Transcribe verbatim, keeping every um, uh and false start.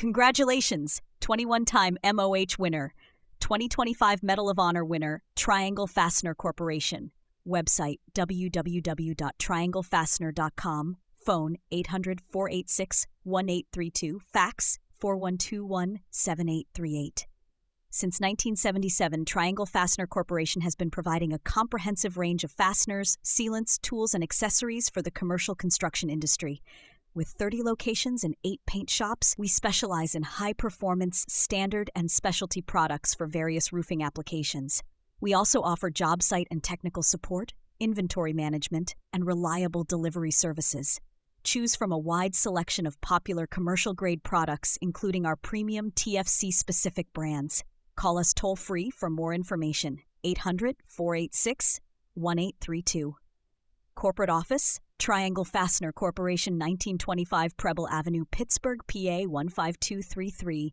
Congratulations, twenty-one-time M O H winner, twenty twenty-five Medal of Honor winner, Triangle Fastener Corporation. Website w w w dot triangle fastener dot com. Phone eight hundred, four eight six, one eight three two. Fax four one two one, seven eight three eight. Since nineteen seventy-seven, Triangle Fastener Corporation has been providing a comprehensive range of fasteners, sealants, tools, and accessories for the commercial construction industry. With thirty locations and eight paint shops, we specialize in high-performance, standard, and specialty products for various roofing applications. We also offer job site and technical support, inventory management, and reliable delivery services. Choose from a wide selection of popular commercial-grade products, including our premium T F C-specific brands. Call us toll-free for more information, eight hundred, four eight six, one eight three two. Corporate Office, Triangle Fastener Corporation, nineteen twenty-five Preble Avenue, Pittsburgh, P A one five two three three.